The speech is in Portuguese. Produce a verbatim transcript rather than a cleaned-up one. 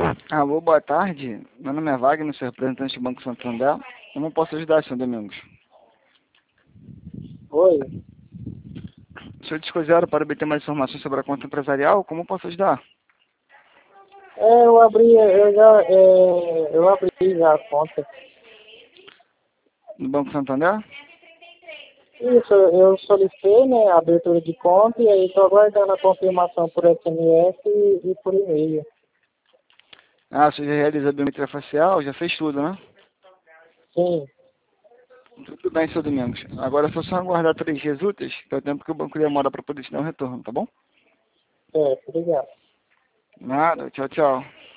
Alô, boa tarde. Meu nome é Wagner, sou representante do Banco Santander. Como posso ajudar, senhor Domingos? Oi. O senhor descoziaram para obter mais informações sobre a conta empresarial? Como posso ajudar? É, eu abri, eu já, é, eu abri já a conta. No Banco Santander? Isso, eu solicitei, né, a abertura de conta e aí estou aguardando a confirmação por S M S e, e por e-mail. Ah, você já realizou a biometria facial? Já fez tudo, né? Sim, Tudo bem, senhor Domingos. Agora é só só aguardar três dias úteis, que é o tempo que o banco demora para poder te dar um retorno, tá bom? certo, obrigado. Nada, tchau, tchau.